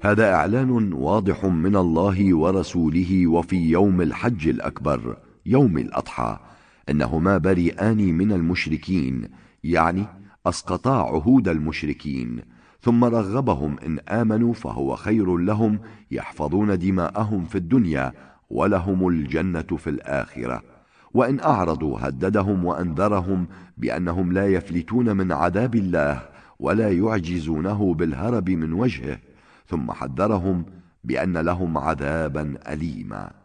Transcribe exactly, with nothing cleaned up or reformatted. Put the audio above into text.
هذا إعلان واضح من الله ورسوله وفي يوم الحج الأكبر يوم الأضحى إنهما بريئان من المشركين، يعني أسقطا عهود المشركين، ثم رغبهم إن آمنوا فهو خير لهم، يحفظون دماءهم في الدنيا ولهم الجنة في الآخرة، وإن أعرضوا هددهم وأنذرهم بأنهم لا يفلتون من عذاب الله ولا يعجزونه بالهرب من وجهه، ثم حذرهم بأن لهم عذابا أليما.